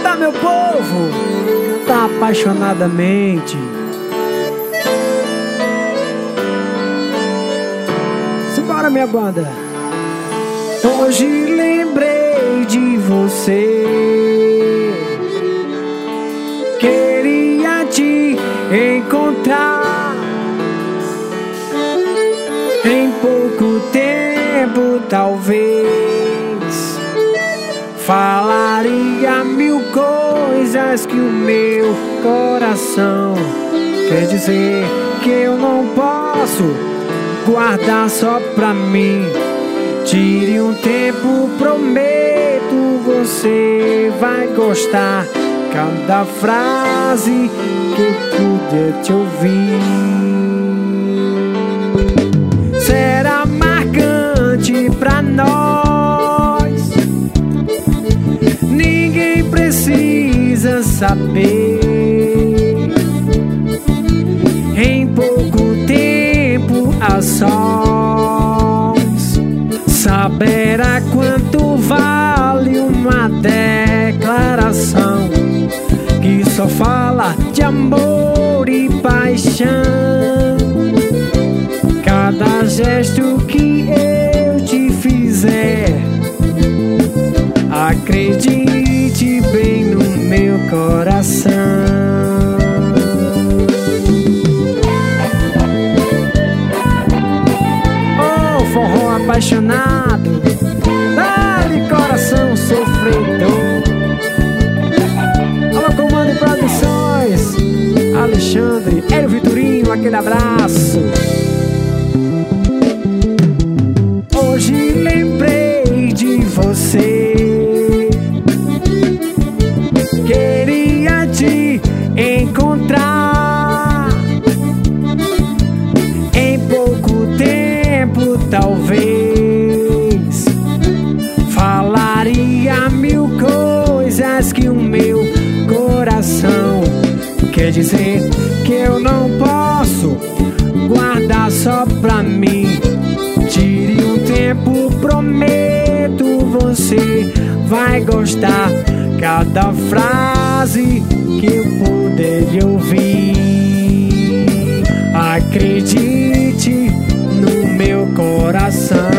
Cantar, meu povo, cantar apaixonadamente. Simbora, minha banda. Hoje lembrei de você, queria te encontrar. Em pouco tempo, talvez, falaria mil coisas que o meu coração quer dizer que eu não posso guardar só pra mim. Tire um tempo, prometo, você vai gostar. Cada frase que eu puder te ouvir será marcante pra nós. Ninguém precisa saber. Em pouco tempo a sós saberá quanto vale uma declaração que só fala de amor e paixão. Cada gesto que eu te fizer, acredite bem no meu coração. Oh, forró apaixonado, dá-lhe coração sofredor. Alô, Comando Produções, Alexandre, Hélio Vitorinho, aquele abraço. Hoje lembrei de você, queria te encontrar. Em pouco tempo, talvez, falaria mil coisas que o meu coração quer dizer que eu não posso guardar só pra mim. Tire um tempo, prometo, você vai gostar. Cada frase que eu puder lhe ouvir, acredite no meu coração.